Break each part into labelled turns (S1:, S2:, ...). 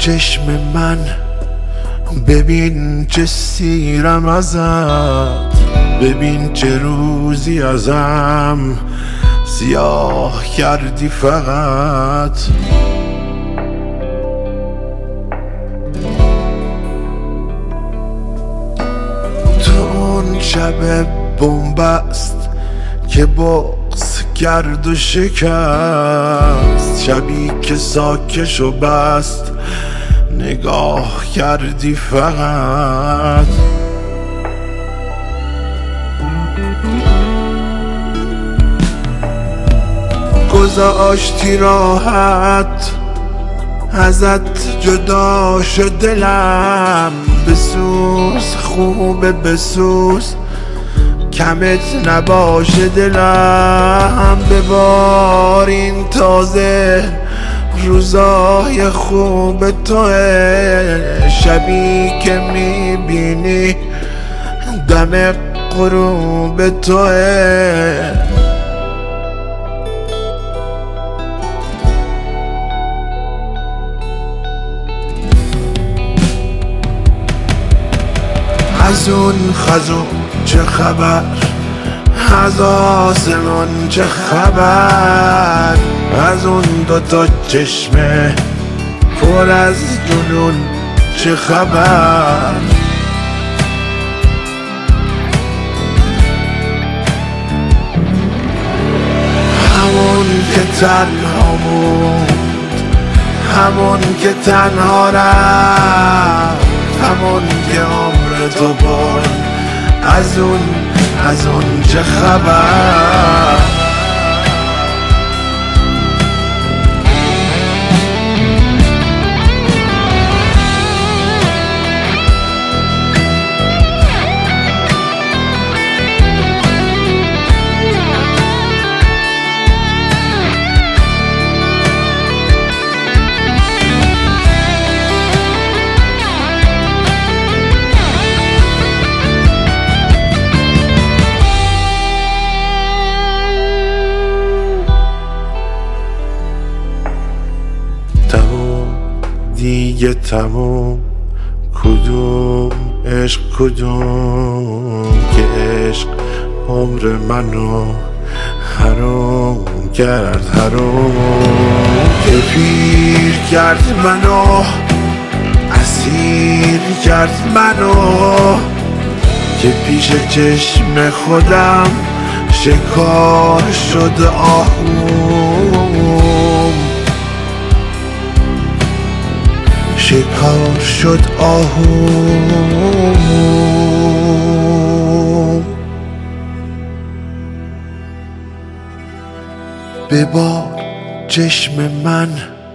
S1: چشم من ببین چه سیرم ازت، ببین چه روزی ازم سیاه کردی فقط. تو اون شب بنبست که بغض کرد و شکست، شبی که ساکش و بست نگاه کردی فقط. گذاشتی راحت ازت جدا شد دلم، بسوز خوبه بسوز کمت نباشه دلم. ببارین تازه روزای خوب توه، شبی که میبینی دم غروب توه. از اون خزون چه خبر، از آسمون چه خبر، از اون دوتا چشمه پر از جنون چه خبر. همون که تنها موند، همون که تنها رفت، همون که عمر تو برد، از اون چه خبر. دیگه تموم، کدوم عشق کدوم که عشق عمر منو حرام کرد، حرام که پیر کرد منو، اسیر کرد منو، که پیش چشم خودم شکار شد آهوم، شکار شد آهوم. ببار چشم من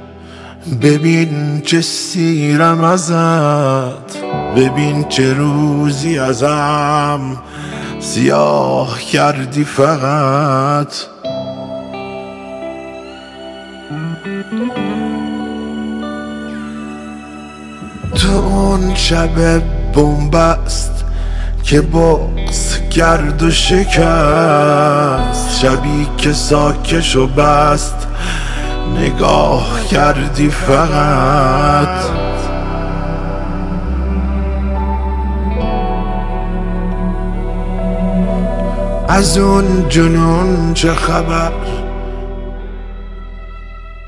S1: ببین چه سیرم ازت، ببین چه روزی ازم سیاه کردی فقط. تو اون شب بنبست که بغض کرد و شکست، شبی که ساکش و بست نگاه کردی فقط. از اون جنون چه خبر،